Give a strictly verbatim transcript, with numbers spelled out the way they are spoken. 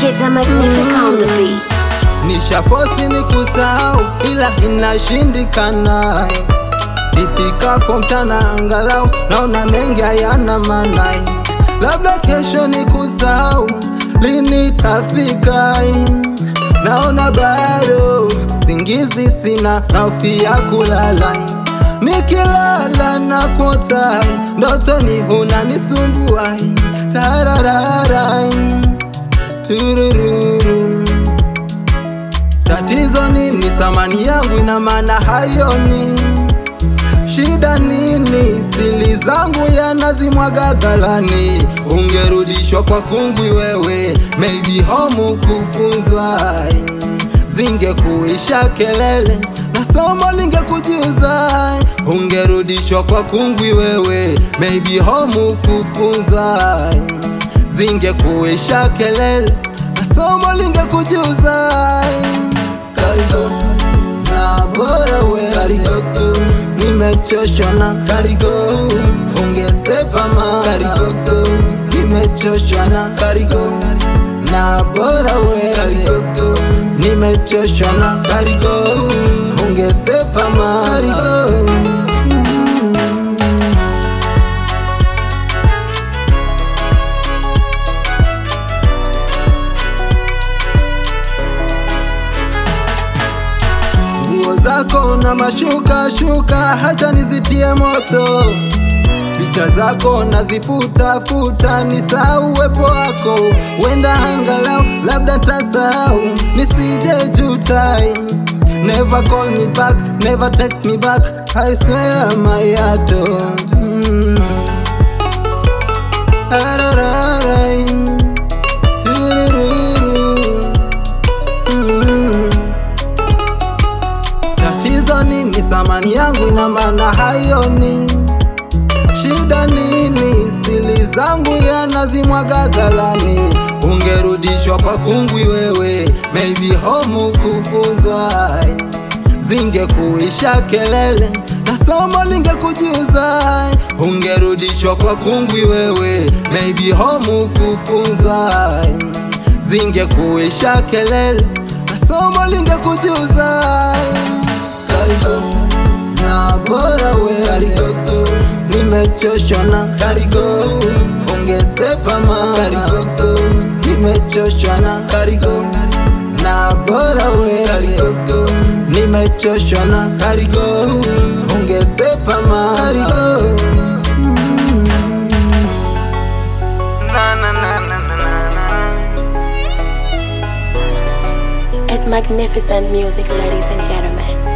It's a magnificent on the beat. Nishafosi ni kusahau ila inashindikana. Ifikapo mchana angalau naona mengi hayana maana. Labda kesho ni kusahau lini tafika. Naona bado singizi sina naufia kulala. Nikilala na kuota ndotoni unanisumbua. Tararara turururu. Tatizo nini? Thamani yangu ina maana hayoni. Shida nini? Siri zangu yanazimwaga dhalani. Ungerudishwa kwa kungwi wewe, maybe home kufunzwa. Zingekuisha kelele na somo lingekujuza. Ungerudishwa kwa kungwi wewe, maybe home kufunzwa. Zingekuisha kelele na somo lingekujuza. Karigo na bora we karigo, nimechoshwa na karigo. Ungesepa ma karigo, nimechoshwa na karigo. Na bora we karigo, nimechoshwa na karigo. Ungesepa ma karigo. Zako na mashuka shuka hacha nizitie moto. Picha zako nazifuta futa nisahau uwepo wako. Wenda angalau labda tasahau nisije jutai. Never call me back, never text me back, I swear my heart. mm. Arararai turururu. mm. Tatizo nini? Thamani yangu ina maana hayoni. Shida nini? Siri zangu yanazimwaga dhalani. Ungerudishwa kwa kungwi wewe, maybe home kufunzwa. Zingekuisha kelele na somo lingekujuza. Ungerudishwa kwa kungwi wewe, maybe home kufunzwa. Zingekuisha kelele na somo lingekujuza. Karigo na bora we karigo, nimechoshwa na karigo. Ungesepa ma karigo, nimechoshwa na karigo. Na bora we karigo, nimechoshwa na karigo. Ungesepa ma karigo. Na na na na na na. It's magnificent music, ladies and gentlemen.